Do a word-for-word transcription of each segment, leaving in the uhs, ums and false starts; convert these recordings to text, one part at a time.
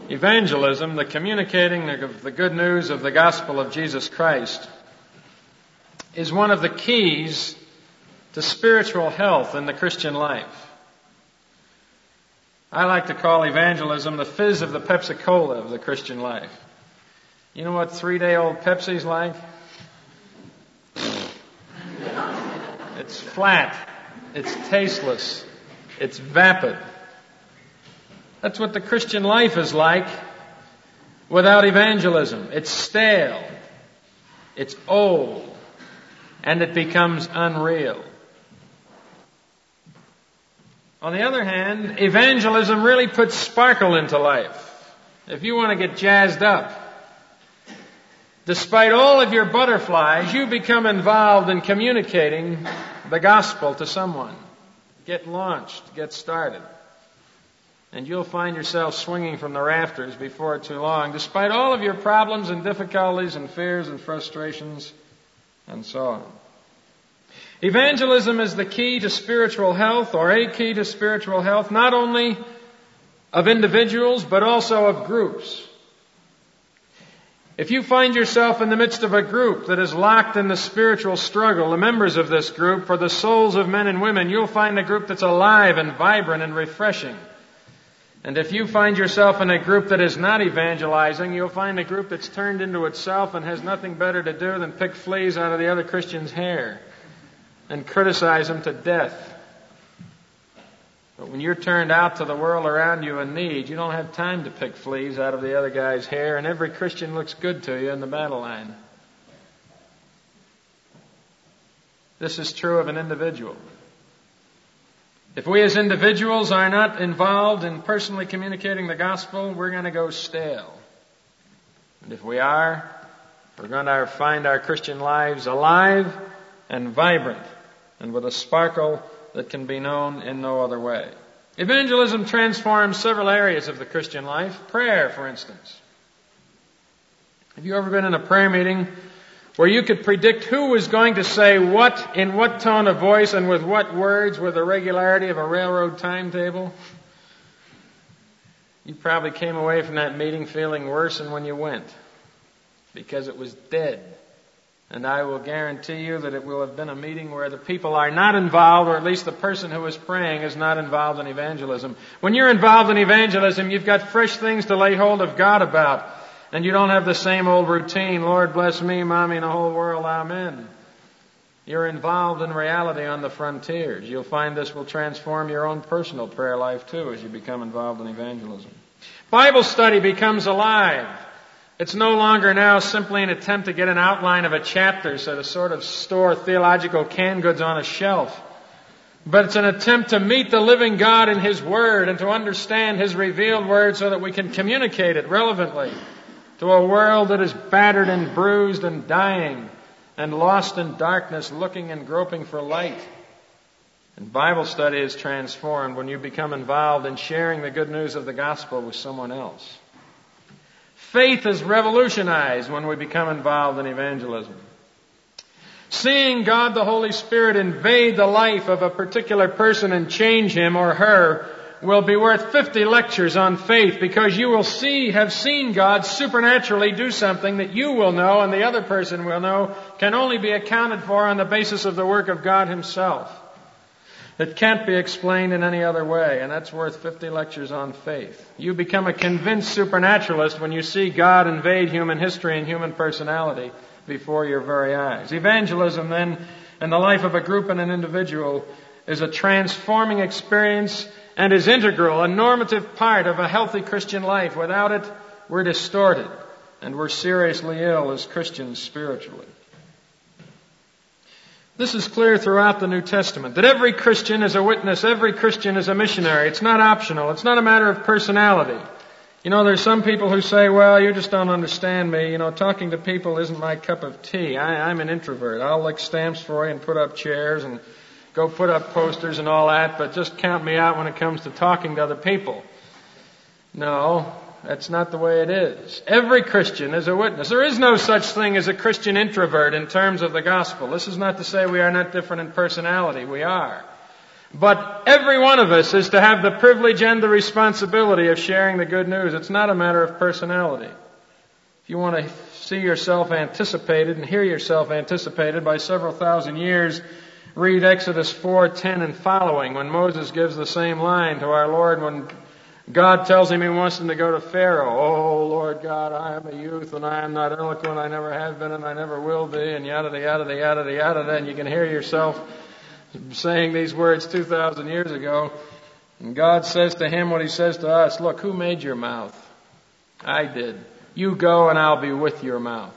Evangelism, the communicating of the good news of the gospel of Jesus Christ, is one of the keys to spiritual health in the Christian life. I like to call evangelism the fizz of the Pepsi-Cola of the Christian life. You know what three-day-old Pepsi's like? It's flat. It's tasteless. It's vapid. That's what the Christian life is like without evangelism. It's stale. It's old. And it becomes unreal. On the other hand, evangelism really puts sparkle into life. If you want to get jazzed up, despite all of your butterflies, you become involved in communicating the gospel to someone. Get launched, get started. And you'll find yourself swinging from the rafters before too long, despite all of your problems and difficulties and fears and frustrations and so on. Evangelism is the key to spiritual health, or a key to spiritual health, not only of individuals, but also of groups. If you find yourself in the midst of a group that is locked in the spiritual struggle, the members of this group, for the souls of men and women, you'll find a group that's alive and vibrant and refreshing. And if you find yourself in a group that is not evangelizing, you'll find a group that's turned into itself and has nothing better to do than pick fleas out of the other Christian's hair and criticize him to death. But when you're turned out to the world around you in need, you don't have time to pick fleas out of the other guy's hair, and every Christian looks good to you in the battle line. This is true of an individual. If we as individuals are not involved in personally communicating the gospel, we're going to go stale. And if we are, we're going to find our Christian lives alive and vibrant and with a sparkle that can be known in no other way. Evangelism transforms several areas of the Christian life. Prayer, for instance. Have you ever been in a prayer meeting where you could predict who was going to say what, in what tone of voice, and with what words, with the regularity of a railroad timetable? You probably came away from that meeting feeling worse than when you went, because it was dead. And I will guarantee you that it will have been a meeting where the people are not involved, or at least the person who is praying is not involved in evangelism. When you're involved in evangelism, you've got fresh things to lay hold of God about. And you don't have the same old routine, Lord bless me, mommy, and the whole world, amen. You're involved in reality on the frontiers. You'll find this will transform your own personal prayer life too as you become involved in evangelism. Bible study becomes alive. It's no longer now simply an attempt to get an outline of a chapter so to sort of store theological canned goods on a shelf. But it's an attempt to meet the living God in His Word and to understand His revealed Word so that we can communicate it relevantly to a world that is battered and bruised and dying and lost in darkness, looking and groping for light. And Bible study is transformed when you become involved in sharing the good news of the gospel with someone else. Faith is revolutionized when we become involved in evangelism. Seeing God the Holy Spirit invade the life of a particular person and change him or her will be worth fifty lectures on faith, because you will see, have seen God supernaturally do something that you will know and the other person will know can only be accounted for on the basis of the work of God Himself. It can't be explained in any other way, and that's worth fifty lectures on faith. You become a convinced supernaturalist when you see God invade human history and human personality before your very eyes. Evangelism, then, in the life of a group and an individual, is a transforming experience and is integral, a normative part of a healthy Christian life. Without it, we're distorted, and we're seriously ill as Christians spiritually. This is clear throughout the New Testament, that every Christian is a witness, every Christian is a missionary. It's not optional. It's not a matter of personality. You know, there's some people who say, well, you just don't understand me. You know, talking to people isn't my cup of tea. I, I'm an introvert. I'll lick stamps for you and put up chairs and go put up posters and all that, but just count me out when it comes to talking to other people. No. That's not the way it is. Every Christian is a witness. There is no such thing as a Christian introvert in terms of the gospel. This is not to say we are not different in personality. We are. But every one of us is to have the privilege and the responsibility of sharing the good news. It's not a matter of personality. If you want to see yourself anticipated and hear yourself anticipated by several thousand years, read Exodus four ten and following, when Moses gives the same line to our Lord when God tells him he wants him to go to Pharaoh. Oh, Lord God, I am a youth and I am not eloquent. I never have been and I never will be, and yada, yada, yada, yada, and you can hear yourself saying these words two thousand years ago. And God says to him what he says to us. Look, who made your mouth? I did. You go and I'll be with your mouth.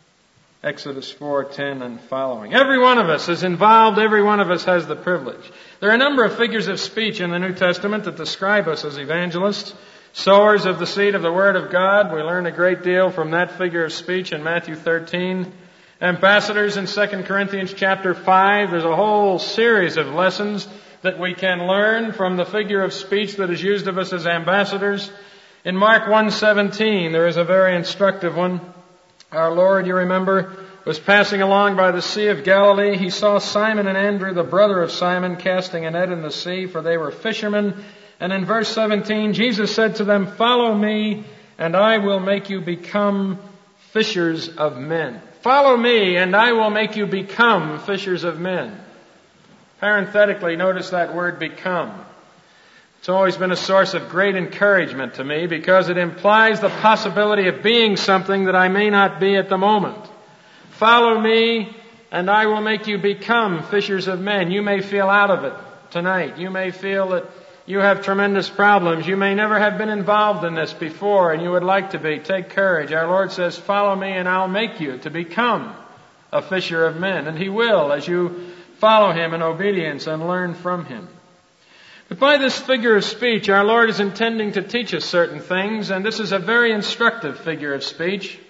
Exodus four ten and following. Every one of us is involved. Every one of us has the privilege. There are a number of figures of speech in the New Testament that describe us as evangelists, sowers of the seed of the Word of God. We learn a great deal from that figure of speech in Matthew thirteen. Ambassadors in Second Corinthians chapter five. There's a whole series of lessons that we can learn from the figure of speech that is used of us as ambassadors. In Mark one seventeen, there is a very instructive one. Our Lord, you remember, was passing along by the Sea of Galilee. He saw Simon and Andrew, the brother of Simon, casting a net in the sea, for they were fishermen. And in verse seventeen, Jesus said to them, follow me, and I will make you become fishers of men. Follow me, and I will make you become fishers of men. Parenthetically, notice that word become. It's always been a source of great encouragement to me because it implies the possibility of being something that I may not be at the moment. Follow me, and I will make you become fishers of men. You may feel out of it tonight. You may feel that you have tremendous problems. You may never have been involved in this before, and you would like to be. Take courage. Our Lord says, follow me, and I'll make you to become a fisher of men. And He will as you follow Him in obedience and learn from Him. But by this figure of speech, our Lord is intending to teach us certain things, and this is a very instructive figure of speech.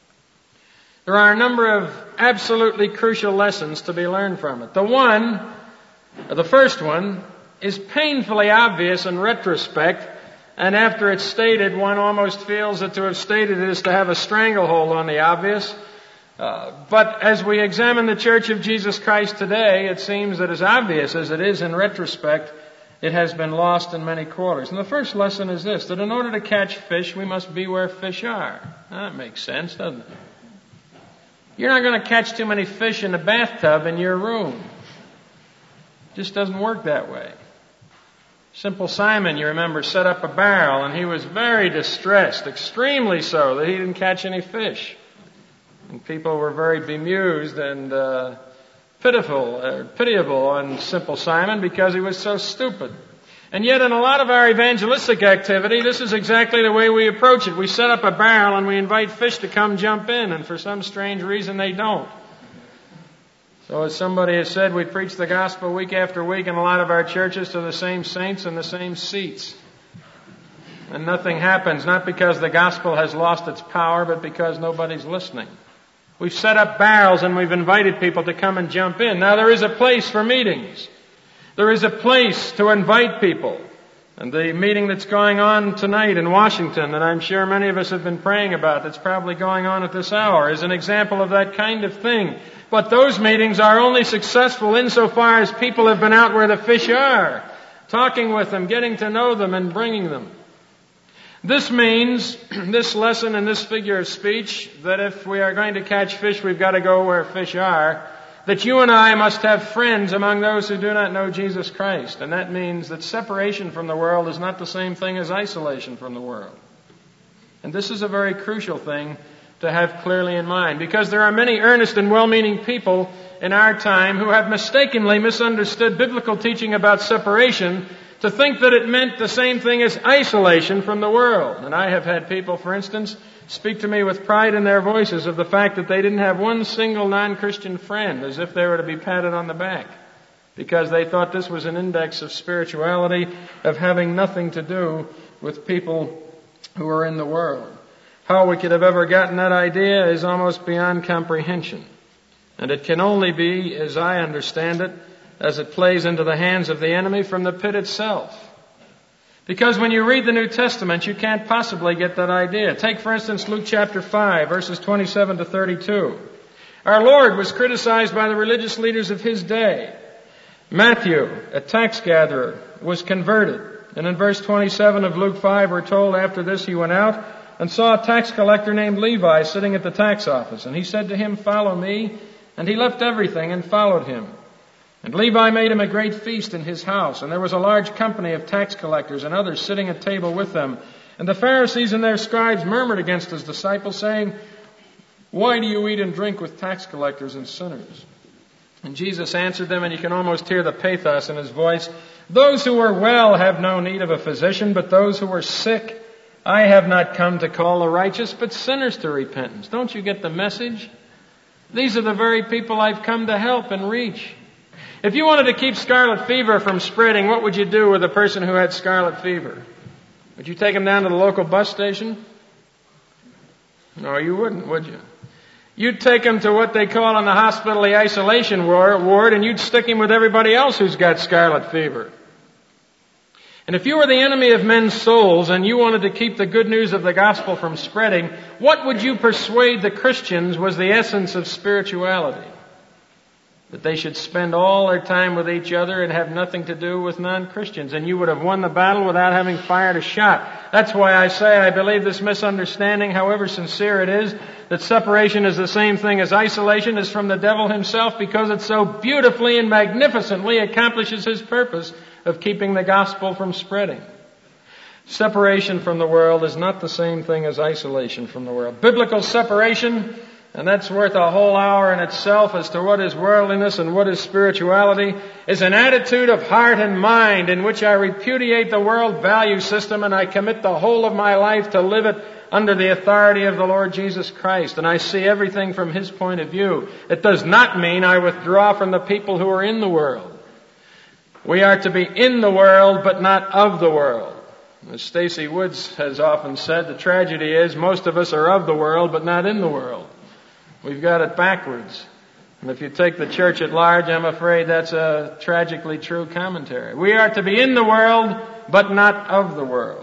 There are a number of absolutely crucial lessons to be learned from it. The one, or the first one, is painfully obvious in retrospect, and after it's stated, one almost feels that to have stated it is to have a stranglehold on the obvious. Uh, but as we examine the Church of Jesus Christ today, it seems that as obvious as it is in retrospect, it has been lost in many quarters. And the first lesson is this, that in order to catch fish, we must be where fish are. Now, that makes sense, doesn't it? You're not going to catch too many fish in a bathtub in your room. It just doesn't work that way. Simple Simon, you remember, set up a barrel, and he was very distressed, extremely so, that he didn't catch any fish. And people were very bemused and uh, pitiful, uh, pitiable on Simple Simon because he was so stupid. And yet in a lot of our evangelistic activity, this is exactly the way we approach it. We set up a barrel and we invite fish to come jump in, and for some strange reason they don't. So as somebody has said, we preach the gospel week after week in a lot of our churches to the same saints in the same seats. And nothing happens, not because the gospel has lost its power, but because nobody's listening. We've set up barrels and we've invited people to come and jump in. Now there is a place for meetings. There is a place to invite people. And the meeting that's going on tonight in Washington, that I'm sure many of us have been praying about, that's probably going on at this hour, is an example of that kind of thing. But those meetings are only successful insofar as people have been out where the fish are, talking with them, getting to know them, and bringing them. This means, this lesson and this figure of speech, that if we are going to catch fish, we've got to go where fish are. That you and I must have friends among those who do not know Jesus Christ. And that means that separation from the world is not the same thing as isolation from the world. And this is a very crucial thing to have clearly in mind, because there are many earnest and well-meaning people in our time who have mistakenly misunderstood biblical teaching about separation to think that it meant the same thing as isolation from the world. And I have had people, for instance, speak to me with pride in their voices of the fact that they didn't have one single non-Christian friend, as if they were to be patted on the back, because they thought this was an index of spirituality, of having nothing to do with people who are in the world. How we could have ever gotten that idea is almost beyond comprehension. And it can only be, as I understand it, as it plays into the hands of the enemy from the pit itself. Because when you read the New Testament, you can't possibly get that idea. Take, for instance, Luke chapter five, verses twenty-seven to thirty-two. Our Lord was criticized by the religious leaders of His day Matthew, a tax gatherer, was converted. And in verse twenty-seven of Luke five, we're told after this he went out and saw a tax collector named Levi sitting at the tax office. And he said to him, "Follow me." And he left everything and followed him. And Levi made him a great feast in his house. And there was a large company of tax collectors and others sitting at table with them. And the Pharisees and their scribes murmured against his disciples, saying, "Why do you eat and drink with tax collectors and sinners?" And Jesus answered them, and you can almost hear the pathos in his voice, "Those who are well have no need of a physician, but those who are sick. I have not come to call the righteous, but sinners to repentance." Don't you get the message? These are the very people I've come to help and reach. If you wanted to keep scarlet fever from spreading, what would you do with a person who had scarlet fever? Would you take him down to the local bus station? No, you wouldn't, would you? You'd take him to what they call in the hospital the isolation ward, and you'd stick him with everybody else who's got scarlet fever. And if you were the enemy of men's souls and you wanted to keep the good news of the gospel from spreading, what would you persuade the Christians was the essence of spirituality? That they should spend all their time with each other and have nothing to do with non-Christians. And you would have won the battle without having fired a shot. That's why I say I believe this misunderstanding, however sincere it is, that separation is the same thing as isolation, is from the devil himself, because it so beautifully and magnificently accomplishes his purpose of keeping the gospel from spreading. Separation from the world is not the same thing as isolation from the world. Biblical separation, and that's worth a whole hour in itself as to what is worldliness and what is spirituality, is an attitude of heart and mind in which I repudiate the world value system and I commit the whole of my life to live it under the authority of the Lord Jesus Christ. And I see everything from His point of view. It does not mean I withdraw from the people who are in the world. We are to be in the world, but not of the world. As Stacy Woods has often said, the tragedy is most of us are of the world, but not in the world. We've got it backwards. And if you take the church at large, I'm afraid that's a tragically true commentary. We are to be in the world, but not of the world.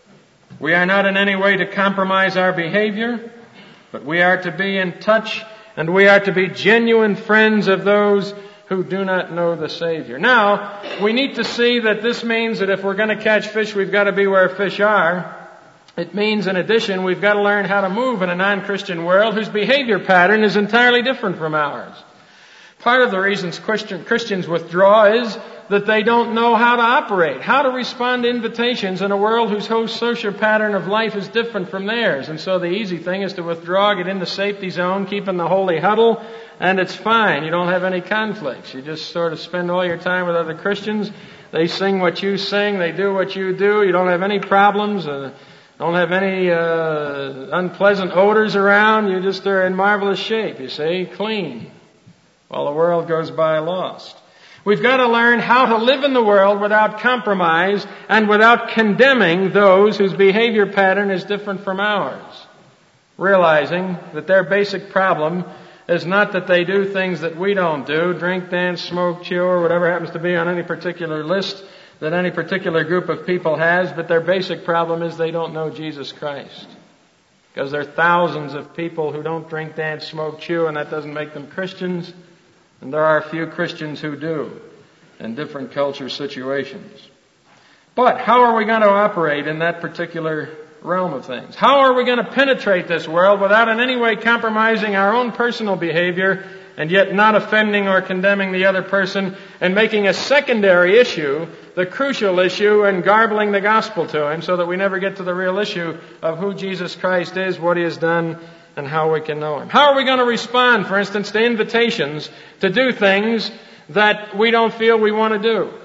We are not in any way to compromise our behavior, but we are to be in touch, and we are to be genuine friends of those who do not know the Savior. Now, we need to see that this means that if we're going to catch fish, we've got to be where fish are. It means, in addition, we've got to learn how to move in a non-Christian world whose behavior pattern is entirely different from ours. Part of the reasons Christian, Christians withdraw is that they don't know how to operate, how to respond to invitations in a world whose whole social pattern of life is different from theirs. And so the easy thing is to withdraw, get in the safety zone, keep in the holy huddle, and it's fine. You don't have any conflicts. You just sort of spend all your time with other Christians. They sing what you sing. They do what you do. You don't have any problems. Uh, don't have any uh, unpleasant odors around. You just are in marvelous shape, you see, clean, while the world goes by lost. We've got to learn how to live in the world without compromise and without condemning those whose behavior pattern is different from ours. Realizing that their basic problem is not that they do things that we don't do, drink, dance, smoke, chew, or whatever happens to be on any particular list that any particular group of people has, but their basic problem is they don't know Jesus Christ. Because there are thousands of people who don't drink, dance, smoke, chew, and that doesn't make them Christians. And there are a few Christians who do in different culture situations. But how are we going to operate in that particular realm of things? How are we going to penetrate this world without in any way compromising our own personal behavior and yet not offending or condemning the other person and making a secondary issue the crucial issue and garbling the gospel to him so that we never get to the real issue of who Jesus Christ is, what He has done, and how we can know Him? How are we going to respond, for instance, to invitations to do things that we don't feel we want to do?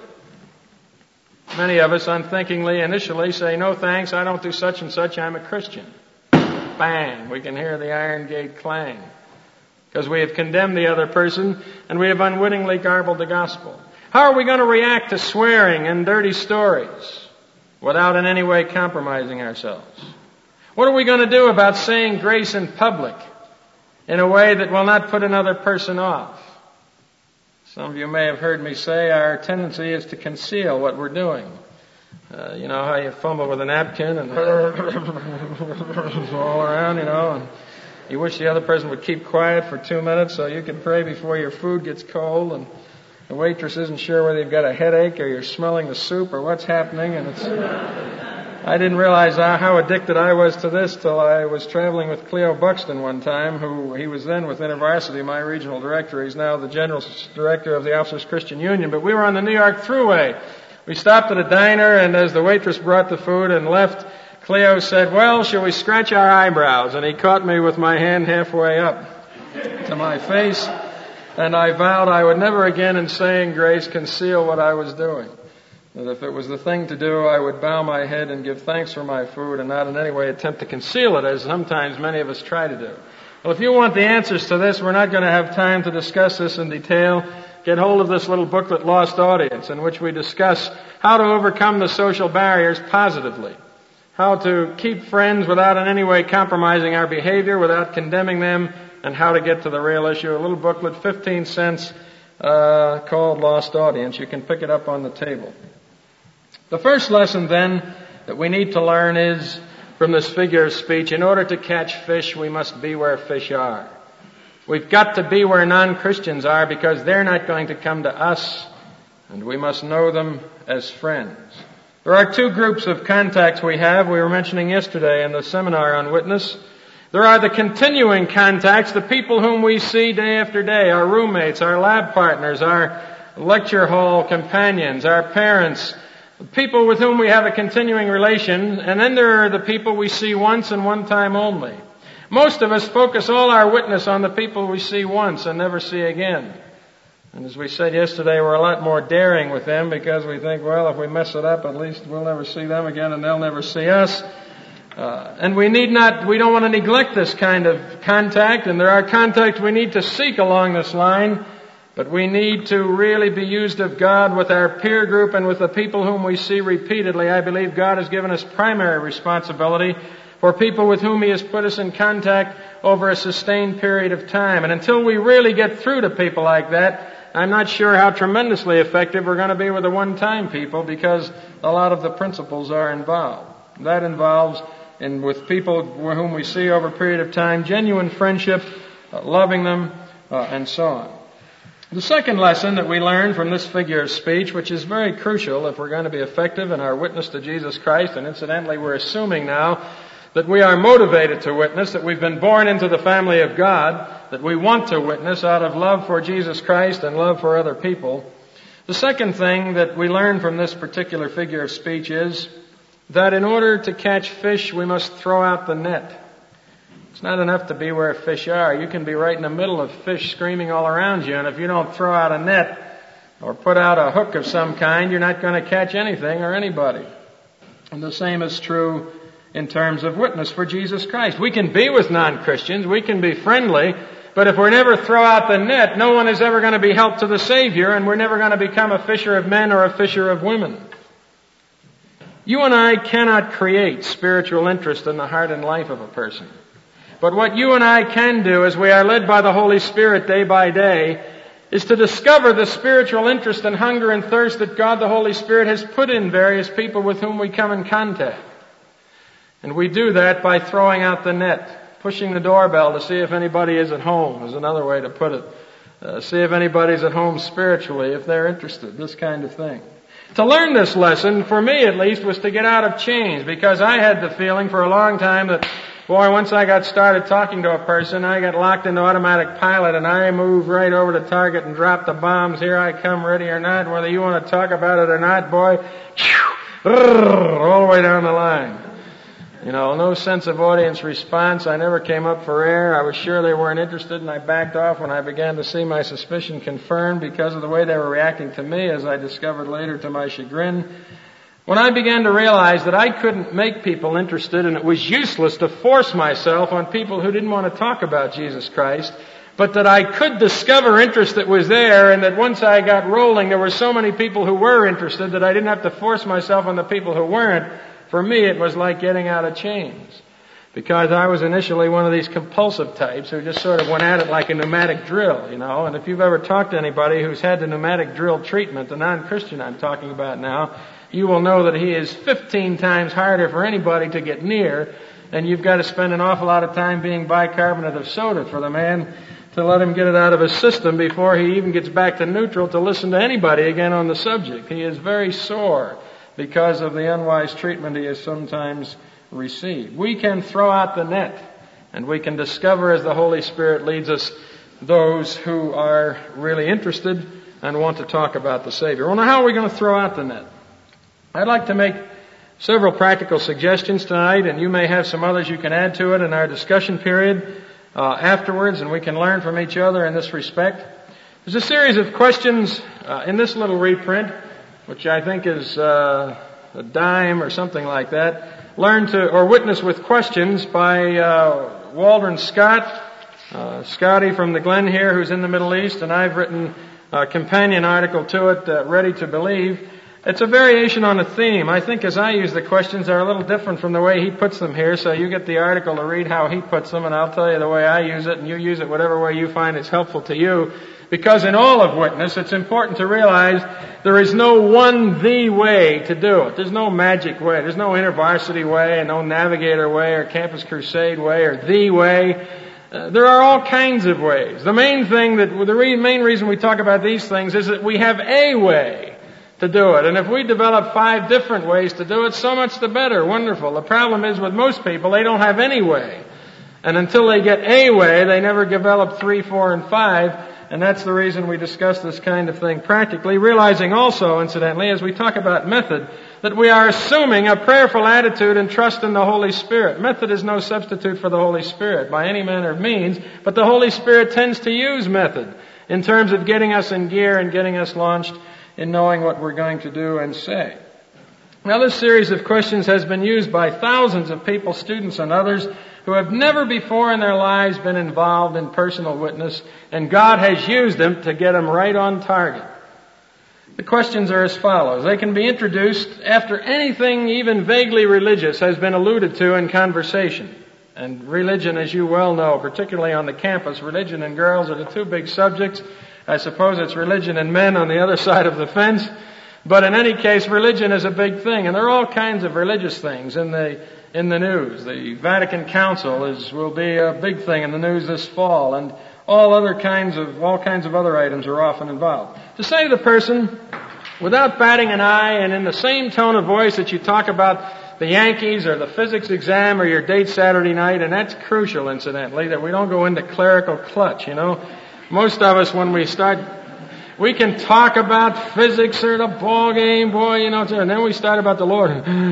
Many of us unthinkingly initially say, "No thanks, I don't do such and such, I'm a Christian." Bang! We can hear the iron gate clang. Because we have condemned the other person and we have unwittingly garbled the gospel. How are we going to react to swearing and dirty stories without in any way compromising ourselves? What are we going to do about saying grace in public in a way that will not put another person off? Some of you may have heard me say our tendency is to conceal what we're doing. Uh, you know how you fumble with a napkin and all around, you know, and you wish the other person would keep quiet for two minutes so you can pray before your food gets cold. And The waitress isn't sure whether you've got a headache or you're smelling the soup or what's happening, and it's... I didn't realize how addicted I was to this till I was traveling with Cleo Buxton one time, who he was then with InterVarsity, my regional director. He's now the general director of the Officers Christian Union. But we were on the New York Thruway. We stopped at a diner, and as the waitress brought the food and left, Cleo said, "Well, shall we scratch our eyebrows?" And he caught me with my hand halfway up to my face, and I vowed I would never again in saying grace conceal what I was doing. That if it was the thing to do, I would bow my head and give thanks for my food and not in any way attempt to conceal it, as sometimes many of us try to do. Well, if you want the answers to this, we're not going to have time to discuss this in detail. Get hold of this little booklet, Lost Audience, in which we discuss how to overcome the social barriers positively, how to keep friends without in any way compromising our behavior, without condemning them, and how to get to the real issue. A little booklet, fifteen cents, uh, called Lost Audience. You can pick it up on the table. The first lesson, then, that we need to learn is, from this figure of speech, in order to catch fish, we must be where fish are. We've got to be where non-Christians are because they're not going to come to us, and we must know them as friends. There are two groups of contacts we have. We were mentioning yesterday in the seminar on witness. There are the continuing contacts, the people whom we see day after day, our roommates, our lab partners, our lecture hall companions, our parents, people with whom we have a continuing relation, and then there are the people we see once and one time only. Most of us focus all our witness on the people we see once and never see again. And as we said yesterday, we're a lot more daring with them because we think, well, if we mess it up, at least we'll never see them again and they'll never see us. Uh, and we need not, we don't want to neglect this kind of contact, and there are contacts we need to seek along this line. But we need to really be used of God with our peer group and with the people whom we see repeatedly. I believe God has given us primary responsibility for people with whom He has put us in contact over a sustained period of time. And until we really get through to people like that, I'm not sure how tremendously effective we're going to be with the one-time people because a lot of the principles are involved. That involves, in with people whom we see over a period of time, genuine friendship, uh, loving them, uh, and so on. The second lesson that we learn from this figure of speech, which is very crucial if we're going to be effective in our witness to Jesus Christ, and incidentally we're assuming now that we are motivated to witness, that we've been born into the family of God, that we want to witness out of love for Jesus Christ and love for other people. The second thing that we learn from this particular figure of speech is that in order to catch fish, we must throw out the net. It's not enough to be where fish are. You can be right in the middle of fish screaming all around you, and if you don't throw out a net or put out a hook of some kind, you're not going to catch anything or anybody. And the same is true in terms of witness for Jesus Christ. We can be with non-Christians, we can be friendly, but if we never throw out the net, no one is ever going to be helped to the Savior, and we're never going to become a fisher of men or a fisher of women. You and I cannot create spiritual interest in the heart and life of a person. But what you and I can do as we are led by the Holy Spirit day by day is to discover the spiritual interest and hunger and thirst that God the Holy Spirit has put in various people with whom we come in contact. And we do that by throwing out the net, pushing the doorbell to see if anybody is at home, is another way to put it. Uh, see if anybody's at home spiritually, if they're interested, this kind of thing. To learn this lesson, for me at least, was to get out of chains, because I had the feeling for a long time that, boy, once I got started talking to a person, I got locked into automatic pilot and I moved right over to target and dropped the bombs. Here I come, ready or not, whether you want to talk about it or not, boy, all the way down the line. You know, no sense of audience response. I never came up for air. I was sure they weren't interested, and I backed off when I began to see my suspicion confirmed because of the way they were reacting to me, as I discovered later to my chagrin. When I began to realize that I couldn't make people interested, and it was useless to force myself on people who didn't want to talk about Jesus Christ, but that I could discover interest that was there, and that once I got rolling, there were so many people who were interested that I didn't have to force myself on the people who weren't. For me, it was like getting out of chains, because I was initially one of these compulsive types who just sort of went at it like a pneumatic drill, you know. And if you've ever talked to anybody who's had the pneumatic drill treatment, the non-Christian I'm talking about now, you will know that he is fifteen times harder for anybody to get near, and you've got to spend an awful lot of time being bicarbonate of soda for the man to let him get it out of his system before he even gets back to neutral to listen to anybody again on the subject. He is very sore because of the unwise treatment he has sometimes received. We can throw out the net, and we can discover as the Holy Spirit leads us those who are really interested and want to talk about the Savior. Well, now how are we going to throw out the net? I'd like to make several practical suggestions tonight, and you may have some others you can add to it in our discussion period uh, afterwards, and we can learn from each other in this respect. There's a series of questions uh, in this little reprint, which I think is uh, a dime or something like that. Learn to, or Witness with Questions by uh, Waldron Scott, uh, Scotty from the Glen here, who's in the Middle East, and I've written a companion article to it, uh, Ready to Believe. It's a variation on a theme. I think as I use the questions, they're a little different from the way he puts them here, so you get the article to read how he puts them, and I'll tell you the way I use it, and you use it whatever way you find it's helpful to you. Because in all of witness, it's important to realize there is no one the way to do it. There's no magic way. There's no InterVarsity way, and no Navigator way, or Campus Crusade way, or the way. Uh, there are all kinds of ways. The main thing that, the re- main reason we talk about these things is that we have a way to do it. And if we develop five different ways to do it, so much the better. Wonderful. The problem is with most people, they don't have any way. And until they get a way, they never develop three, four, and five. And that's the reason we discuss this kind of thing practically, realizing also, incidentally, as we talk about method, that we are assuming a prayerful attitude and trust in the Holy Spirit. Method is no substitute for the Holy Spirit by any manner of means, but the Holy Spirit tends to use method in terms of getting us in gear and getting us launched in knowing what we're going to do and say. Now, this series of questions has been used by thousands of people, students and others, who have never before in their lives been involved in personal witness, and God has used them to get them right on target. The questions are as follows. They can be introduced after anything even vaguely religious has been alluded to in conversation. And religion, as you well know, particularly on the campus, religion and girls are the two big subjects. I suppose it's religion and men on the other side of the fence. But in any case, religion is a big thing. And there are all kinds of religious things in the in the news. The Vatican Council is will be a big thing in the news this fall. And all other kinds of all kinds of other items are often involved. To say to the person, without batting an eye and in the same tone of voice that you talk about the Yankees or the physics exam or your date Saturday night, and that's crucial, incidentally, that we don't go into clerical clutch, you know. Most of us, when we start, we can talk about physics or the ball game, boy, you know, and then we start about the Lord.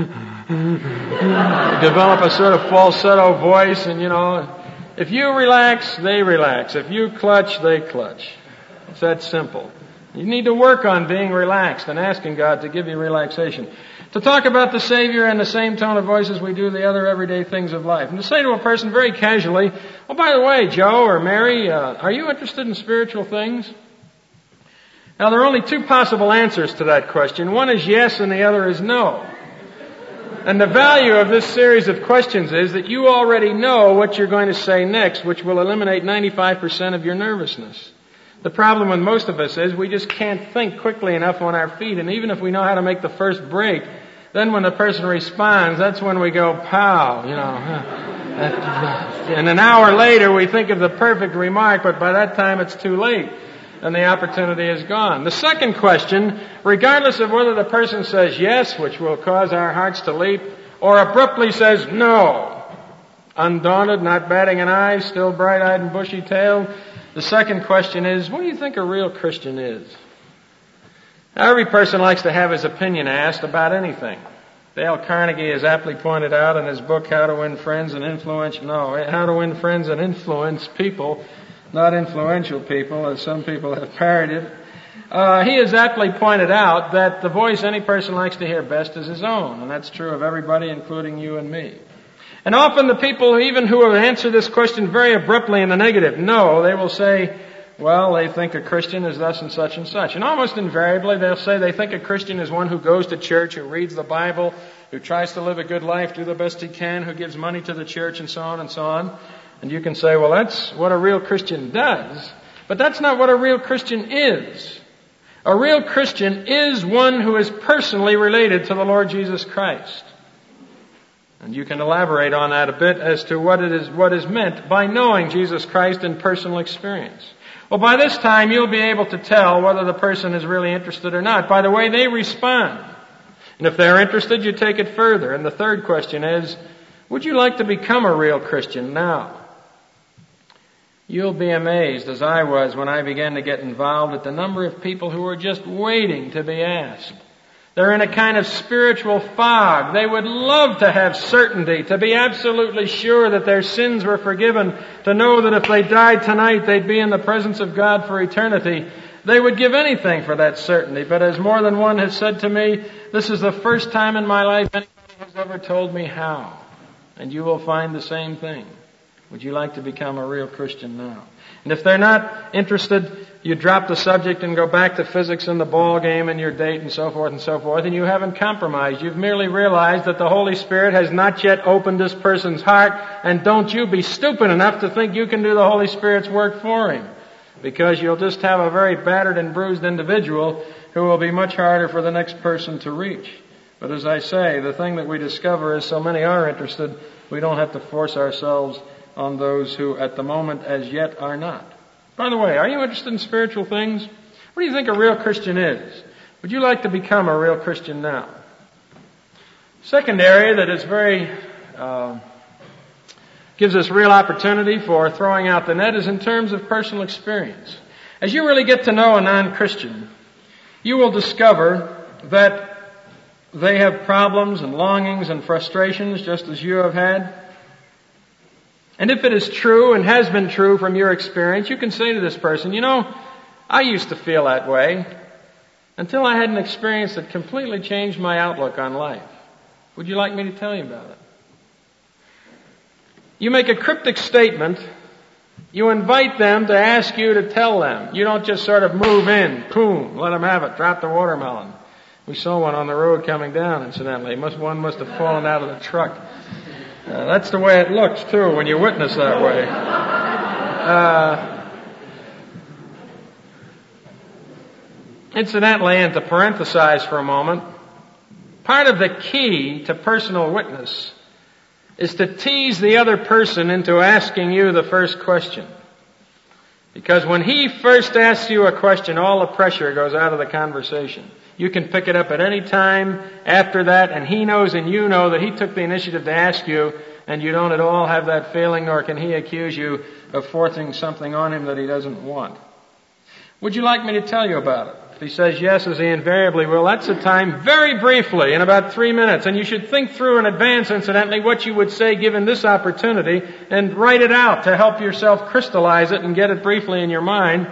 Develop a sort of falsetto voice, and, you know, if you relax, they relax. If you clutch, they clutch. It's that simple. You need to work on being relaxed and asking God to give you relaxation. To talk about the Savior in the same tone of voice as we do the other everyday things of life. And to say to a person very casually, oh, by the way, Joe or Mary, uh, are you interested in spiritual things? Now, there are only two possible answers to that question. One is yes and the other is no. And the value of this series of questions is that you already know what you're going to say next, which will eliminate ninety-five percent of your nervousness. The problem with most of us is we just can't think quickly enough on our feet. And even if we know how to make the first break, then when the person responds, that's when we go, pow, you know. And an hour later, we think of the perfect remark, but by that time it's too late. And the opportunity is gone. The second question, regardless of whether the person says yes, which will cause our hearts to leap, or abruptly says no, undaunted, not batting an eye, still bright-eyed and bushy-tailed, the second question is, what do you think a real Christian is? Now, every person likes to have his opinion asked about anything. Dale Carnegie has aptly pointed out in his book, How to Win Friends and Influence, no, How to Win Friends and Influence People, not influential people, as some people have parodied. Uh, he has aptly pointed out that the voice any person likes to hear best is his own, and that's true of everybody, including you and me. And often the people, even who have answered this question very abruptly in the negative, no, they will say, well, they think a Christian is thus and such and such. And almost invariably they'll say they think a Christian is one who goes to church, who reads the Bible, who tries to live a good life, do the best he can, who gives money to the church, and so on and so on. And you can say, well, that's what a real Christian does. But that's not what a real Christian is. A real Christian is one who is personally related to the Lord Jesus Christ. And you can elaborate on that a bit as to what it is, what is meant by knowing Jesus Christ in personal experience. Well, by this time, you'll be able to tell whether the person is really interested or not by the way they respond. And if they're interested, you take it further. And the third question is, would you like to become a real Christian now? You'll be amazed, as I was when I began to get involved, at the number of people who are just waiting to be asked. They're in a kind of spiritual fog. They would love to have certainty, to be absolutely sure that their sins were forgiven, to know that if they died tonight, they'd be in the presence of God for eternity. They would give anything for that certainty. But as more than one has said to me, this is the first time in my life anybody has ever told me how. And you will find the same thing. Would you like to become a real Christian now? And if they're not interested, you drop the subject and go back to physics and the ball game and your date and so forth and so forth, and you haven't compromised. You've merely realized that the Holy Spirit has not yet opened this person's heart, and don't you be stupid enough to think you can do the Holy Spirit's work for him, because you'll just have a very battered and bruised individual who will be much harder for the next person to reach. But as I say, the thing that we discover is so many are interested, we don't have to force ourselves on those who at the moment as yet are not. By the way, are you interested in spiritual things? What do you think a real Christian is? Would you like to become a real Christian now? Second area that is very, uh, gives us real opportunity for throwing out the net is in terms of personal experience. As you really get to know a non-Christian, you will discover that they have problems and longings and frustrations just as you have had. And if it is true and has been true from your experience, you can say to this person, you know, I used to feel that way until I had an experience that completely changed my outlook on life. Would you like me to tell you about it? You make a cryptic statement. You invite them to ask you to tell them. You don't just sort of move in, boom, let them have it, drop the watermelon. We saw one on the road coming down, incidentally. Must, one must have fallen out of the truck. Uh, that's the way it looks, too, when you witness that way. Uh, incidentally, and to parenthesize for a moment, part of the key to personal witness is to tease the other person into asking you the first question. Because when he first asks you a question, all the pressure goes out of the conversation. You can pick it up at any time after that, and he knows and you know that he took the initiative to ask you, and you don't at all have that feeling, nor can he accuse you of forcing something on him that he doesn't want. Would you like me to tell you about it? If he says yes, as he invariably will, that's the time, very briefly, in about three minutes. And you should think through in advance, incidentally, what you would say given this opportunity, and write it out to help yourself crystallize it and get it briefly in your mind.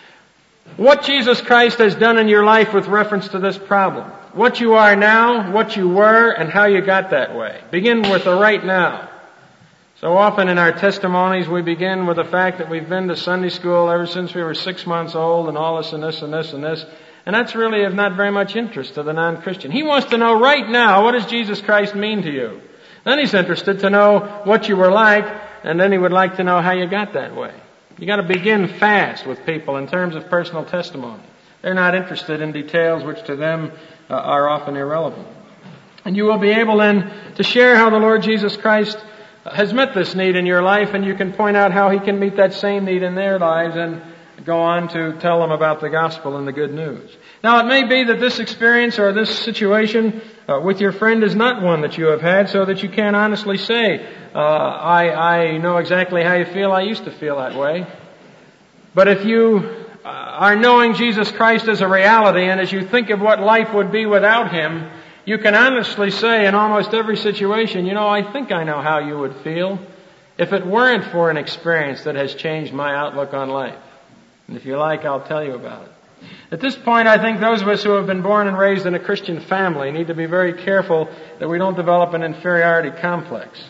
What Jesus Christ has done in your life with reference to this problem. What you are now, what you were, and how you got that way. Begin with the right now. So often in our testimonies we begin with the fact that we've been to Sunday school ever since we were six months old and all this and this and this and this. And that's really of not very much interest to the non-Christian. He wants to know right now, what does Jesus Christ mean to you? Then he's interested to know what you were like, and then he would like to know how you got that way. You got to begin fast with people in terms of personal testimony. They're not interested in details which to them uh, are often irrelevant. And you will be able then to share how the Lord Jesus Christ has met this need in your life, and you can point out how he can meet that same need in their lives and go on to tell them about the gospel and the good news. Now, it may be that this experience or this situation uh, with your friend is not one that you have had, so that you can't honestly say, uh, I, I know exactly how you feel. I used to feel that way. But if you uh, are knowing Jesus Christ as a reality, and as you think of what life would be without him, you can honestly say in almost every situation, you know, I think I know how you would feel if it weren't for an experience that has changed my outlook on life. And if you like, I'll tell you about it. At this point, I think those of us who have been born and raised in a Christian family need to be very careful that we don't develop an inferiority complex.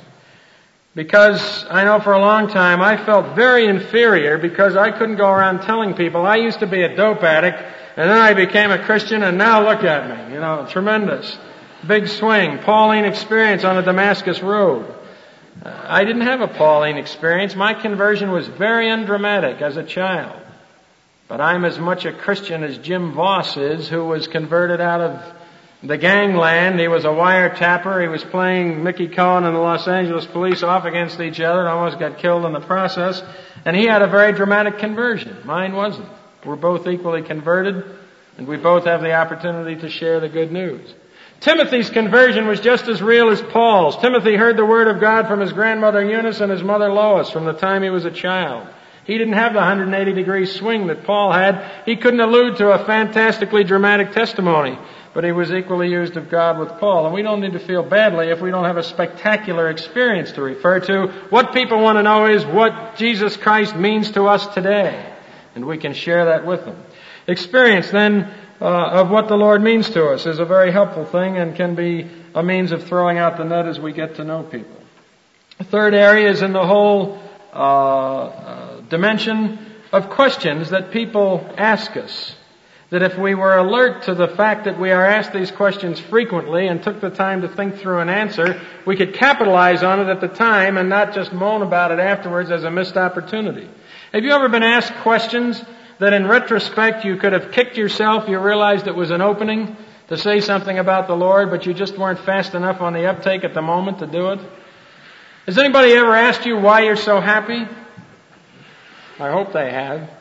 Because I know for a long time I felt very inferior because I couldn't go around telling people I used to be a dope addict and then I became a Christian and now look at me. You know, tremendous. Big swing. Pauline experience on the Damascus Road. Uh, I didn't have a Pauline experience. My conversion was very undramatic as a child. But I'm as much a Christian as Jim Voss is, who was converted out of the gangland. He was a wiretapper. He was playing Mickey Cohen and the Los Angeles police off against each other and almost got killed in the process. And he had a very dramatic conversion. Mine wasn't. We're both equally converted, and we both have the opportunity to share the good news. Timothy's conversion was just as real as Paul's. Timothy heard the Word of God from his grandmother Eunice and his mother Lois from the time he was a child. He didn't have the one hundred eighty degree swing that Paul had. He couldn't allude to a fantastically dramatic testimony, but he was equally used of God with Paul. And we don't need to feel badly if we don't have a spectacular experience to refer to. What people want to know is what Jesus Christ means to us today, and we can share that with them. Experience, then, uh, of what the Lord means to us is a very helpful thing and can be a means of throwing out the net as we get to know people. The third area is in the whole uh, uh, dimension of questions that people ask us. That if we were alert to the fact that we are asked these questions frequently and took the time to think through an answer, we could capitalize on it at the time and not just moan about it afterwards as a missed opportunity. Have you ever been asked questions that in retrospect you could have kicked yourself? You realized it was an opening to say something about the Lord, but you just weren't fast enough on the uptake at the moment to do it? Has anybody ever asked you why you're so happy? I hope they have.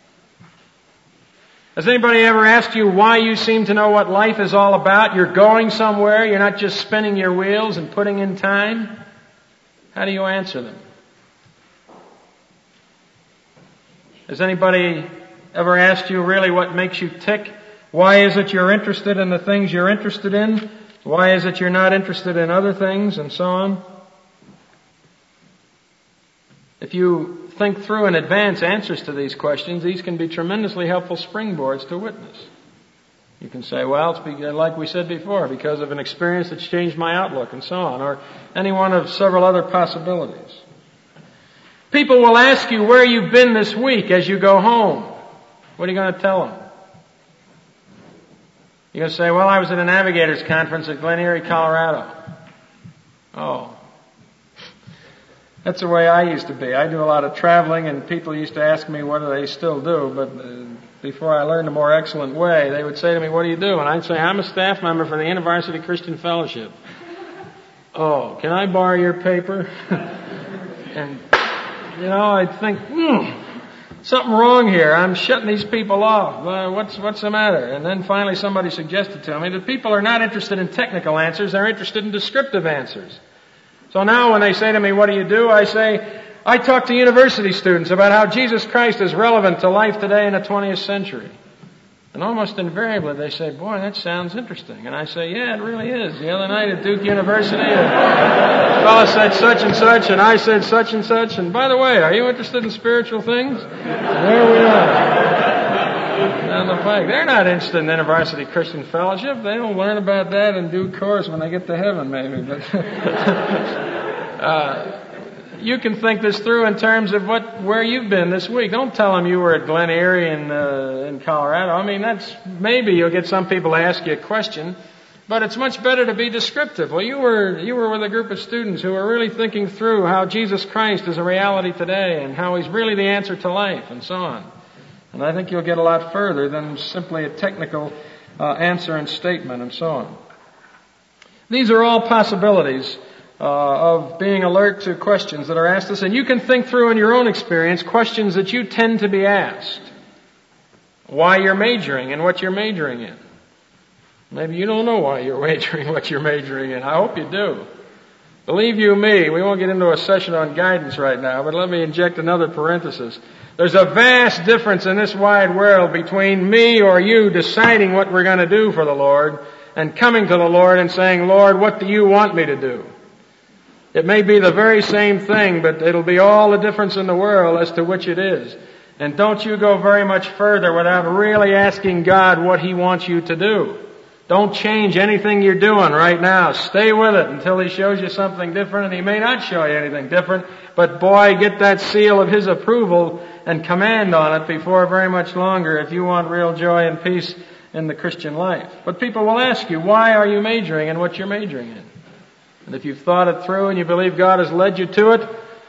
Has anybody ever asked you why you seem to know what life is all about? You're going somewhere. You're not just spinning your wheels and putting in time. How do you answer them? Has anybody ever asked you really what makes you tick? Why is it you're interested in the things you're interested in? Why is it you're not interested in other things, and so on? If you think through in advance answers to these questions, these can be tremendously helpful springboards to witness. You can say, well, it's like we said before, because of an experience that's changed my outlook, and so on, or any one of several other possibilities. People will ask you where you've been this week as you go home. What are you going to tell them? You're going to say, well, I was at a navigators conference at Glen Erie, Colorado. Oh. That's the way I used to be. I do a lot of traveling, and people used to ask me what do they still do, but uh, before I learned a more excellent way, they would say to me, what do you do? And I'd say, I'm a staff member for the InterVarsity Christian Fellowship. Oh, can I borrow your paper? And, you know, I'd think, hmm, something wrong here. I'm shutting these people off. Uh, what's, what's the matter? And then finally somebody suggested to me that people are not interested in technical answers, they're interested in descriptive answers. So now when they say to me, what do you do? I say, I talk to university students about how Jesus Christ is relevant to life today in the twentieth century. And almost invariably they say, boy, that sounds interesting. And I say, yeah, it really is. The other night at Duke University, a fellow said such and such, and I said such and such. And by the way, are you interested in spiritual things? There we are. Down the pike. They're not interested in InterVarsity Christian Fellowship. They'll learn about that in due course when they get to heaven, maybe. But uh, you can think this through in terms of what where you've been this week. Don't tell them you were at Glen Erie in uh, in Colorado. I mean, that's maybe you'll get some people to ask you a question, but it's much better to be descriptive. Well, you were you were with a group of students who were really thinking through how Jesus Christ is a reality today and how He's really the answer to life, and so on. And I think you'll get a lot further than simply a technical uh, answer and statement and so on. These are all possibilities uh, of being alert to questions that are asked us. And you can think through in your own experience questions that you tend to be asked. Why you're majoring and what you're majoring in. Maybe you don't know why you're majoring what you're majoring in. I hope you do. Believe you me, we won't get into a session on guidance right now, but let me inject another parenthesis. There's a vast difference in this wide world between me or you deciding what we're going to do for the Lord and coming to the Lord and saying, Lord, what do you want me to do? It may be the very same thing, but it'll be all the difference in the world as to which it is. And don't you go very much further without really asking God what He wants you to do. Don't change anything you're doing right now. Stay with it until He shows you something different, and He may not show you anything different, but boy, get that seal of His approval and command on it before very much longer if you want real joy and peace in the Christian life. But people will ask you, why are you majoring in what you're majoring in? And if you've thought it through and you believe God has led you to it,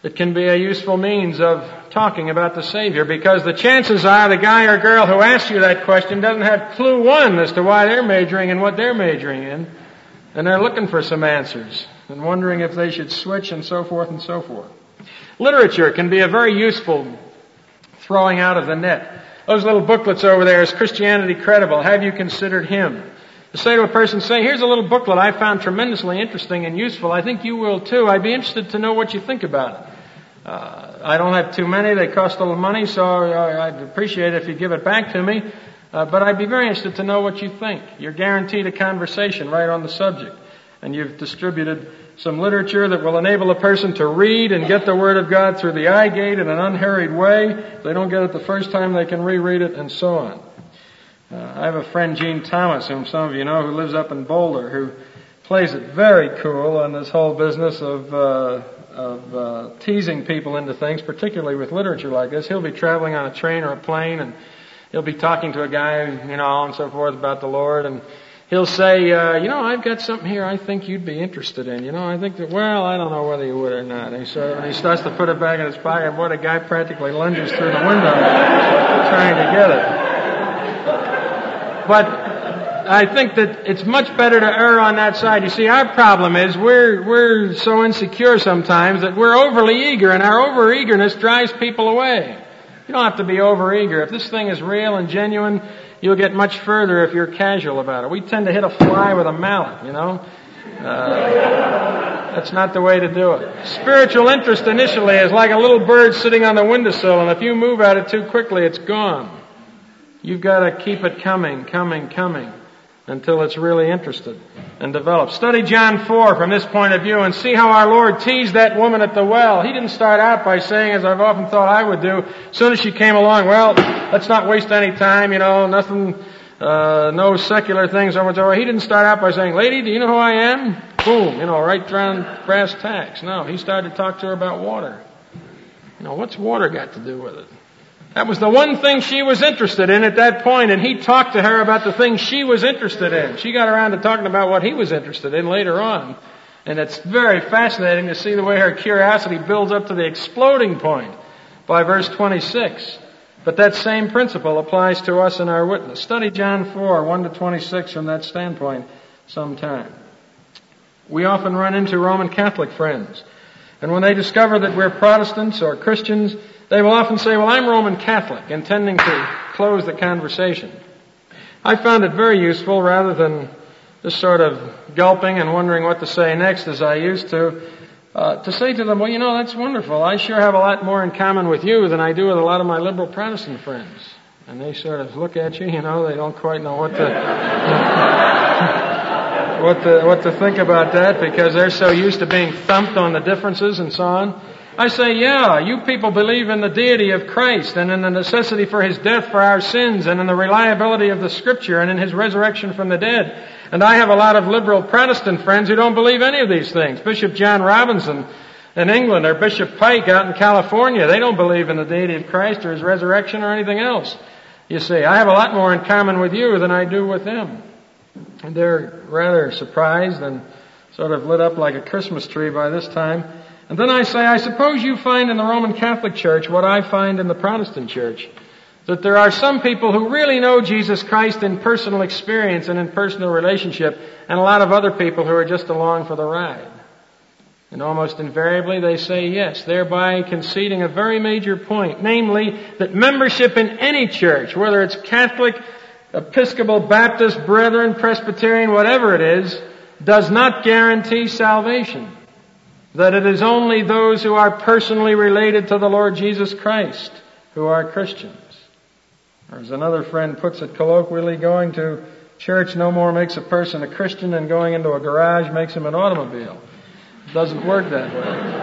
It can be a useful means of talking about the Savior, because the chances are the guy or girl who asks you that question doesn't have clue one as to why they're majoring in what they're majoring in, and they're looking for some answers and wondering if they should switch and so forth and so forth. Literature can be a very useful throwing out of the net. Those little booklets over there, Is Christianity Credible? Have you considered Him? To say to a person, say, here's a little booklet I found tremendously interesting and useful. I think you will too. I'd be interested to know what you think about it. Uh, I don't have too many. They cost a little money, so I'd appreciate it if you give it back to me. Uh, but I'd be very interested to know what you think. You're guaranteed a conversation right on the subject. And you've distributed some literature that will enable a person to read and get the Word of God through the eye gate in an unhurried way. If they don't get it the first time, they can reread it, and so on. Uh, I have a friend, Gene Thomas, whom some of you know, who lives up in Boulder, who plays it very cool on this whole business of uh, of uh, teasing people into things, particularly with literature like this. He'll be traveling on a train or a plane, and he'll be talking to a guy, you know, and so forth about the Lord, and he'll say, uh, you know, I've got something here I think you'd be interested in. You know, I think that, well, I don't know whether you would or not. And he, so, and he starts to put it back in his pocket, and boy, the guy practically lunges through the window trying to get it. But I think that it's much better to err on that side. You see, our problem is we're we're so insecure sometimes that we're overly eager, and our over-eagerness drives people away. You don't have to be over-eager. If this thing is real and genuine, you'll get much further if you're casual about it. We tend to hit a fly with a mallet, you know. Uh, that's not the way to do it. Spiritual interest initially is like a little bird sitting on the windowsill, and if you move at it too quickly, it's gone. You've got to keep it coming, coming, coming, until it's really interested and developed. Study John four from this point of view and see how our Lord teased that woman at the well. He didn't start out by saying, as I've often thought I would do, as soon as she came along, well, let's not waste any time, you know, nothing, uh, no secular things or whatever. He didn't start out by saying, lady, do you know who I am? Boom, you know, right around brass tacks. No, he started to talk to her about water. You know, what's water got to do with it? That was the one thing she was interested in at that point, and he talked to her about the things she was interested in. She got around to talking about what he was interested in later on. And it's very fascinating to see the way her curiosity builds up to the exploding point by verse twenty-six. But that same principle applies to us in our witness. Study John four, one to twenty-six from that standpoint sometime. We often run into Roman Catholic friends. And when they discover that we're Protestants or Christians, they will often say, well, I'm Roman Catholic, intending to close the conversation. I found it very useful, rather than just sort of gulping and wondering what to say next as I used to, uh, to say to them, well, you know, that's wonderful. I sure have a lot more in common with you than I do with a lot of my liberal Protestant friends. And they sort of look at you, you know, they don't quite know what to... What to, what to think about that, because they're so used to being thumped on the differences and so on. I say, yeah, you people believe in the deity of Christ and in the necessity for His death for our sins and in the reliability of the Scripture and in His resurrection from the dead. And I have a lot of liberal Protestant friends who don't believe any of these things. Bishop John Robinson in England or Bishop Pike out in California, they don't believe in the deity of Christ or His resurrection or anything else. You see, I have a lot more in common with you than I do with them. And they're rather surprised and sort of lit up like a Christmas tree by this time. And then I say, I suppose you find in the Roman Catholic Church what I find in the Protestant Church, that there are some people who really know Jesus Christ in personal experience and in personal relationship, and a lot of other people who are just along for the ride. And almost invariably they say yes, thereby conceding a very major point, namely that membership in any church, whether it's Catholic, Episcopal, Baptist, Brethren, Presbyterian, whatever it is, does not guarantee salvation. That it is only those who are personally related to the Lord Jesus Christ who are Christians. Or as another friend puts it colloquially, going to church no more makes a person a Christian than going into a garage makes him an automobile. It doesn't work that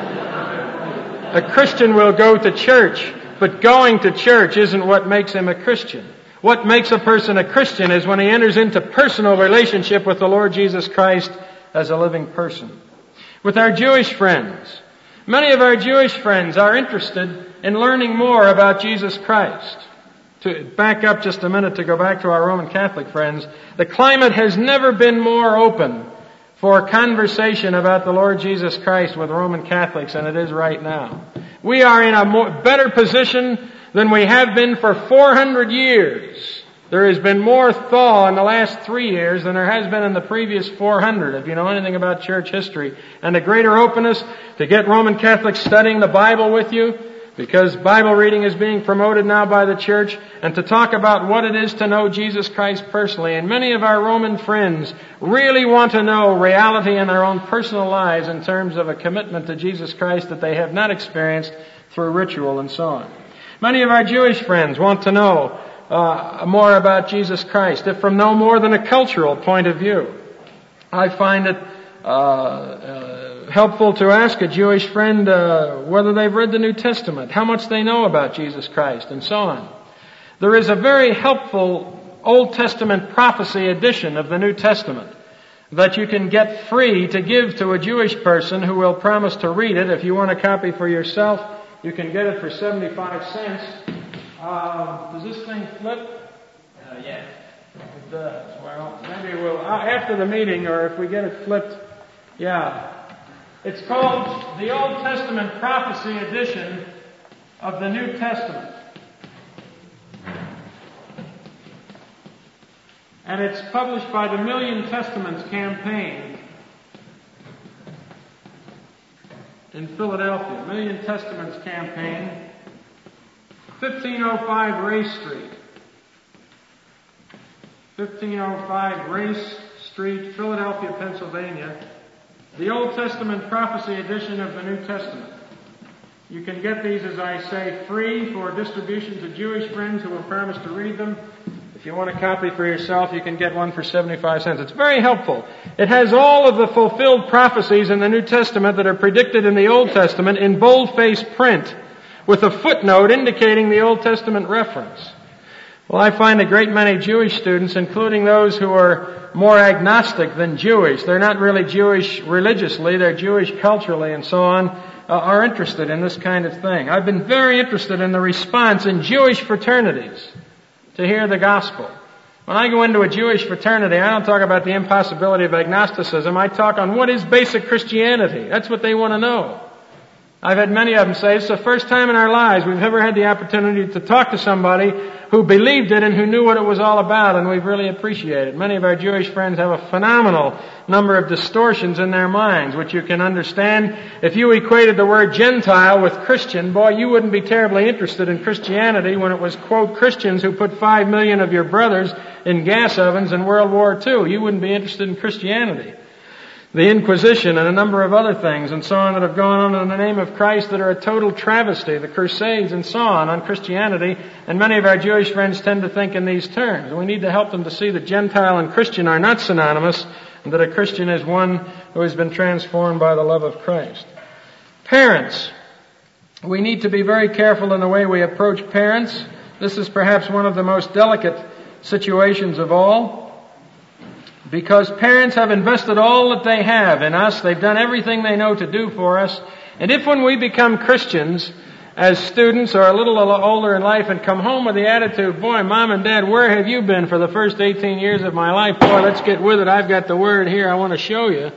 way. A Christian will go to church, but going to church isn't what makes him a Christian. What makes a person a Christian is when he enters into personal relationship with the Lord Jesus Christ as a living person. With our Jewish friends, many of our Jewish friends are interested in learning more about Jesus Christ. To back up just a minute to go back to our Roman Catholic friends, the climate has never been more open for conversation about the Lord Jesus Christ with Roman Catholics than it is right now. We are in a more, better position than we have been for four hundred years. There has been more thaw in the last three years than there has been in the previous four hundred, if you know anything about church history. And a greater openness to get Roman Catholics studying the Bible with you, because Bible reading is being promoted now by the church, and to talk about what it is to know Jesus Christ personally. And many of our Roman friends really want to know reality in their own personal lives in terms of a commitment to Jesus Christ that they have not experienced through ritual and so on. Many of our Jewish friends want to know uh, more about Jesus Christ, if from no more than a cultural point of view. I find it uh, uh helpful to ask a Jewish friend uh, whether they've read the New Testament, how much they know about Jesus Christ, and so on. There is a very helpful Old Testament prophecy edition of the New Testament that you can get free to give to a Jewish person who will promise to read it. If you want a copy for yourself, you can get it for seventy-five cents. Uh, does this thing flip? Uh, yeah. It does. Well, maybe we'll, uh, after the meeting, or if we get it flipped, yeah. It's called the Old Testament Prophecy Edition of the New Testament. And it's published by the Million Testaments Campaign in Philadelphia. Million Testaments Campaign, fifteen oh five Race Street. fifteen oh five Race Street, Philadelphia, Pennsylvania. The Old Testament Prophecy Edition of the New Testament. You can get these, as I say, free for distribution to Jewish friends who will promise to read them. If you want a copy for yourself, you can get one for seventy-five cents. It's very helpful. It has all of the fulfilled prophecies in the New Testament that are predicted in the Old Testament in bold-faced print, with a footnote indicating the Old Testament reference. Well, I find a great many Jewish students, including those who are more agnostic than Jewish, they're not really Jewish religiously, they're Jewish culturally and so on, uh, are interested in this kind of thing. I've been very interested in the response in Jewish fraternities to hear the gospel. When I go into a Jewish fraternity, I don't talk about the impossibility of agnosticism. I talk on what is basic Christianity. That's what they want to know. I've had many of them say, it's the first time in our lives we've ever had the opportunity to talk to somebody who believed it and who knew what it was all about, and we've really appreciated it. Many of our Jewish friends have a phenomenal number of distortions in their minds, which you can understand. If you equated the word Gentile with Christian, boy, you wouldn't be terribly interested in Christianity when it was, quote, Christians who put five million of your brothers in gas ovens in World War Two. You wouldn't be interested in Christianity. The Inquisition and a number of other things and so on that have gone on in the name of Christ that are a total travesty, the Crusades and so on on Christianity, and many of our Jewish friends tend to think in these terms. We need to help them to see that Gentile and Christian are not synonymous, and that a Christian is one who has been transformed by the love of Christ. Parents. We need to be very careful in the way we approach parents. This is perhaps one of the most delicate situations of all. Because parents have invested all that they have in us. They've done everything they know to do for us. And if when we become Christians, as students or a little older in life and come home with the attitude, boy, Mom and Dad, where have you been for the first eighteen years of my life? Boy, let's get with it. I've got the Word here. I want to show you.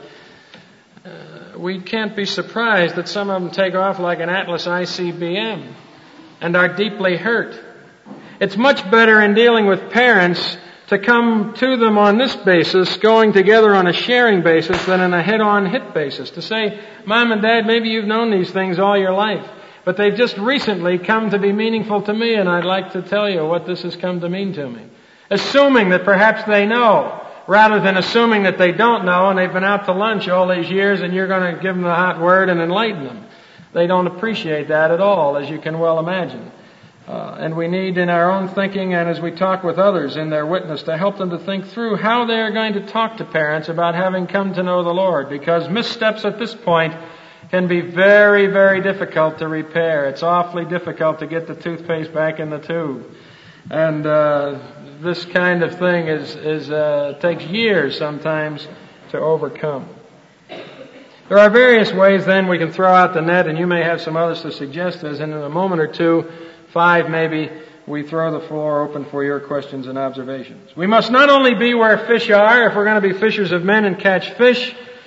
Uh, we can't be surprised that some of them take off like an Atlas I C B M and are deeply hurt. It's much better in dealing with parents to come to them on this basis, going together on a sharing basis, than on a head-on hit basis. To say, Mom and Dad, maybe you've known these things all your life, but they've just recently come to be meaningful to me, and I'd like to tell you what this has come to mean to me. Assuming that perhaps they know, rather than assuming that they don't know, and they've been out to lunch all these years, and you're going to give them the hot word and enlighten them. They don't appreciate that at all, as you can well imagine. Uh, and we need in our own thinking and as we talk with others in their witness to help them to think through how they are going to talk to parents about having come to know the Lord. Because missteps at this point can be very, very difficult to repair. It's awfully difficult to get the toothpaste back in the tube. And uh, this kind of thing is, is uh, takes years sometimes to overcome. There are various ways then we can throw out the net, and you may have some others to suggest as in a moment or two. Five, maybe, we throw the floor open for your questions and observations. We must not only be where fish are, if we're going to be fishers of men and catch fish,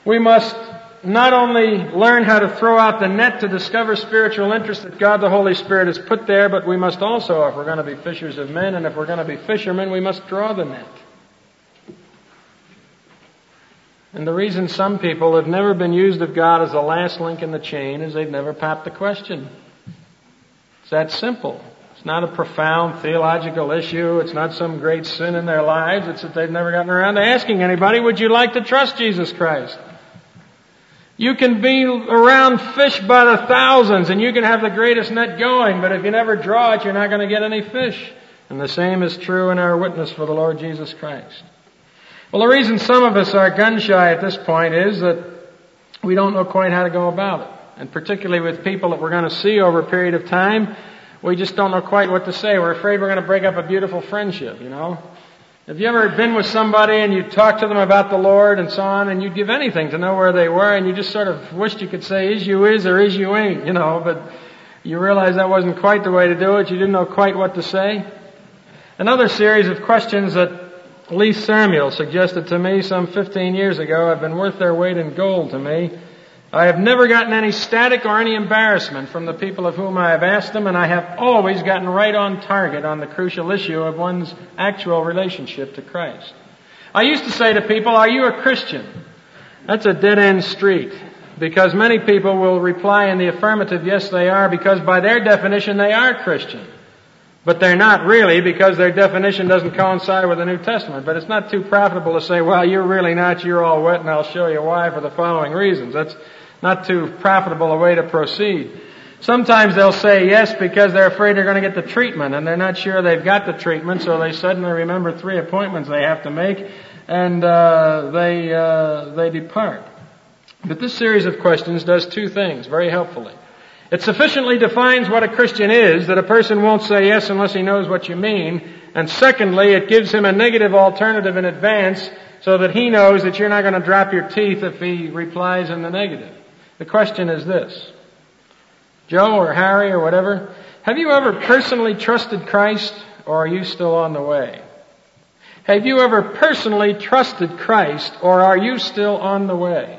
We must not only learn how to throw out the net to discover spiritual interest that God the Holy Spirit has put there, but we must also, if we're going to be fishers of men, and if we're going to be fishermen, we must draw the net. And the reason some people have never been used of God as the last link in the chain is they've never popped the question. It's that simple. It's not a profound theological issue. It's not some great sin in their lives. It's that they've never gotten around to asking anybody, would you like to trust Jesus Christ? You can be around fish by the thousands and you can have the greatest net going, but if you never draw it, you're not going to get any fish. And the same is true in our witness for the Lord Jesus Christ. Well, the reason some of us are gun shy at this point is that we don't know quite how to go about it. And particularly with people that we're going to see over a period of time, we just don't know quite what to say. We're afraid we're going to break up a beautiful friendship, you know. Have you ever been with somebody and you talk to them about the Lord and so on, and you'd give anything to know where they were, and you just sort of wished you could say, is you is or is you ain't, you know, but you realized that wasn't quite the way to do it. You didn't know quite what to say. Another series of questions that Lee Samuel suggested to me some fifteen years ago have been worth their weight in gold to me. I have never gotten any static or any embarrassment from the people of whom I have asked them, and I have always gotten right on target on the crucial issue of one's actual relationship to Christ. I used to say to people, are you a Christian? That's a dead-end street, because many people will reply in the affirmative, yes, they are, because by their definition they are Christian. But they're not really, because their definition doesn't coincide with the New Testament. But it's not too profitable to say, well, you're really not, you're all wet, and I'll show you why for the following reasons. That's not too profitable a way to proceed. Sometimes they'll say yes because they're afraid they're going to get the treatment, and they're not sure they've got the treatment, so they suddenly remember three appointments they have to make, and uh, they uh, they depart. But this series of questions does two things very helpfully. It sufficiently defines what a Christian is that a person won't say yes unless he knows what you mean. And secondly, it gives him a negative alternative in advance so that he knows that you're not going to drop your teeth if he replies in the negative. The question is this. Joe or Harry or whatever, have you ever personally trusted Christ, or are you still on the way? Have you ever personally trusted Christ, or are you still on the way?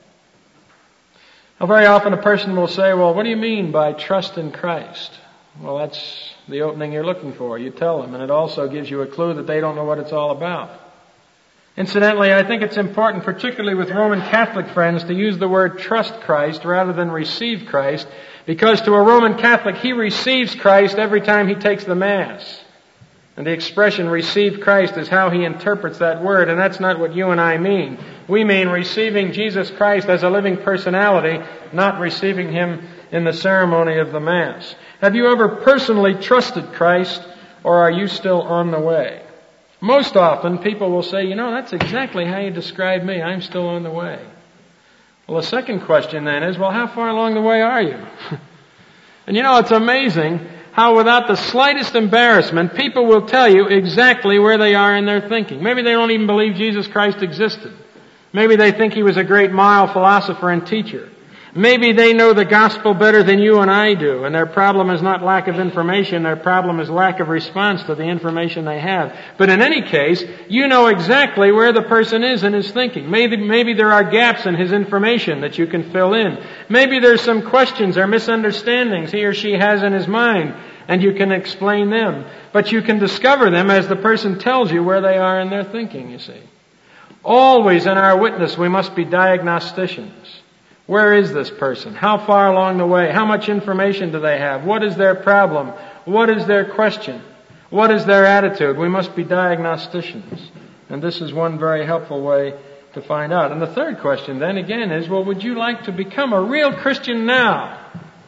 Now, very often a person will say, well, what do you mean by trust in Christ? Well, that's the opening you're looking for. You tell them, and it also gives you a clue that they don't know what it's all about. Incidentally, I think it's important, particularly with Roman Catholic friends, to use the word trust Christ rather than receive Christ, because to a Roman Catholic, he receives Christ every time he takes the Mass. And the expression receive Christ is how he interprets that word, and that's not what you and I mean. We mean receiving Jesus Christ as a living personality, not receiving Him in the ceremony of the Mass. Have you ever personally trusted Christ, or are you still on the way? Most often people will say, you know, that's exactly how you describe me. I'm still on the way. Well, the second question then is, well, how far along the way are you? And you know, it's amazing how without the slightest embarrassment, people will tell you exactly where they are in their thinking. Maybe they don't even believe Jesus Christ existed. Maybe they think He was a great moral philosopher and teacher. Maybe they know the gospel better than you and I do, and their problem is not lack of information, their problem is lack of response to the information they have. But in any case, you know exactly where the person is in his thinking. Maybe, maybe there are gaps in his information that you can fill in. Maybe there's some questions or misunderstandings he or she has in his mind, and you can explain them. But you can discover them as the person tells you where they are in their thinking, you see. Always in our witness, we must be diagnosticians. Where is this person? How far along the way? How much information do they have? What is their problem? What is their question? What is their attitude? We must be diagnosticians. And this is one very helpful way to find out. And the third question then again is, well, would you like to become a real Christian now?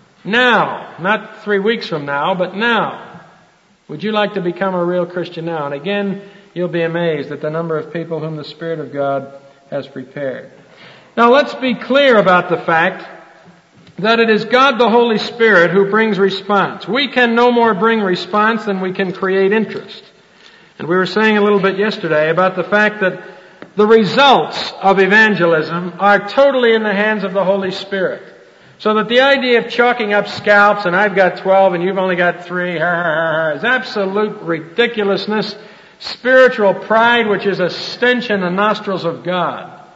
Now. Not three weeks from now, but now. Would you like to become a real Christian now? And again, you'll be amazed at the number of people whom the Spirit of God has prepared. Now let's be clear about the fact that it is God the Holy Spirit who brings response. We can no more bring response than we can create interest. And we were saying a little bit yesterday about the fact that the results of evangelism are totally in the hands of the Holy Spirit. So that the idea of chalking up scalps and I've got twelve and you've only got three is absolute ridiculousness, spiritual pride which is a stench in the nostrils of God.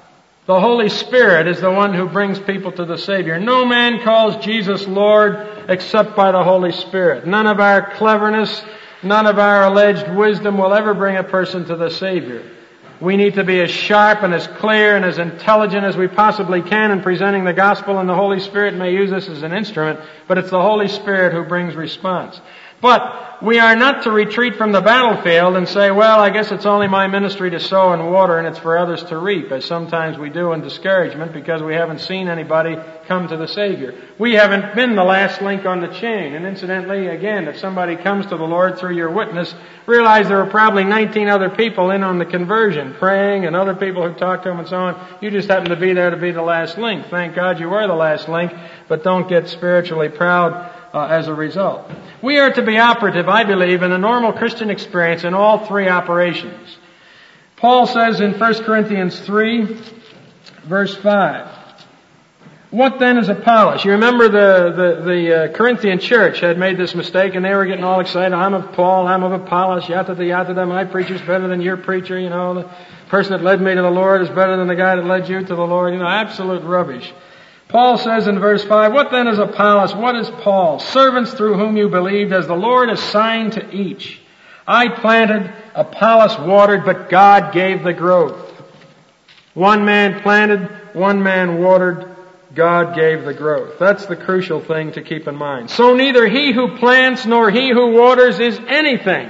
The Holy Spirit is the one who brings people to the Savior. No man calls Jesus Lord except by the Holy Spirit. None of our cleverness, none of our alleged wisdom will ever bring a person to the Savior. We need to be as sharp and as clear and as intelligent as we possibly can in presenting the gospel, and the Holy Spirit may use us as an instrument, but it's the Holy Spirit who brings response. But we are not to retreat from the battlefield and say, well, I guess it's only my ministry to sow and water and it's for others to reap, as sometimes we do in discouragement because we haven't seen anybody come to the Savior. We haven't been the last link on the chain. And incidentally, again, if somebody comes to the Lord through your witness, realize there were probably nineteen other people in on the conversion, praying, and other people who talked to them and so on. You just happened to be there to be the last link. Thank God you were the last link, but don't get spiritually proud Uh, as a result. We are to be operative, I believe, in the normal Christian experience in all three operations. Paul says in First Corinthians three, verse five, what then is Apollos? You remember the, the, the uh, Corinthian church had made this mistake and they were getting all excited. I'm of Paul, I'm of Apollos, yada yada, my preacher's better than your preacher, you know, the person that led me to the Lord is better than the guy that led you to the Lord, you know, absolute rubbish. Paul says in verse five, what then is Apollos? What is Paul? Servants through whom you believed, as the Lord assigned to each. I planted, Apollos watered, but God gave the growth. One man planted, one man watered, God gave the growth. That's the crucial thing to keep in mind. So neither he who plants nor he who waters is anything.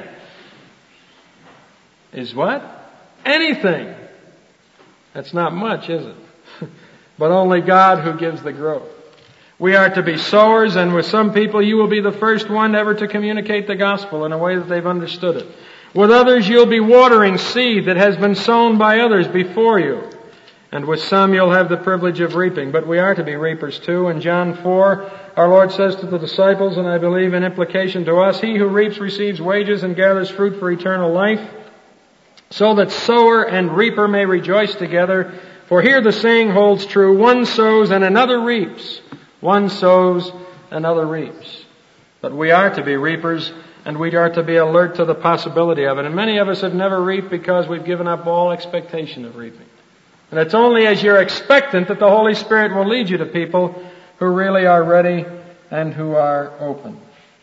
Is what? Anything. That's not much, is it? But only God who gives the growth. We are to be sowers, and with some people you will be the first one ever to communicate the gospel in a way that they've understood it. With others you'll be watering seed that has been sown by others before you. And with some you'll have the privilege of reaping. But we are to be reapers too. In John four, our Lord says to the disciples, and I believe in implication to us, he who reaps receives wages and gathers fruit for eternal life, so that sower and reaper may rejoice together. For here the saying holds true, one sows and another reaps. One sows, another reaps. But we are to be reapers, and we are to be alert to the possibility of it. And many of us have never reaped because we've given up all expectation of reaping. And it's only as you're expectant that the Holy Spirit will lead you to people who really are ready and who are open.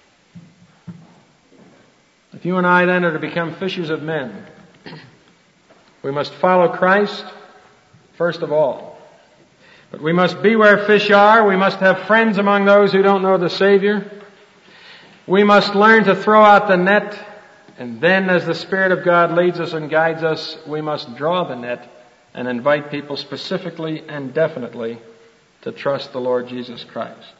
If you and I then are to become fishers of men, we must follow Christ first of all. But we must be where fish are. We must have friends among those who don't know the Savior. We must learn to throw out the net. And then as the Spirit of God leads us and guides us, we must draw the net and invite people specifically and definitely to trust the Lord Jesus Christ.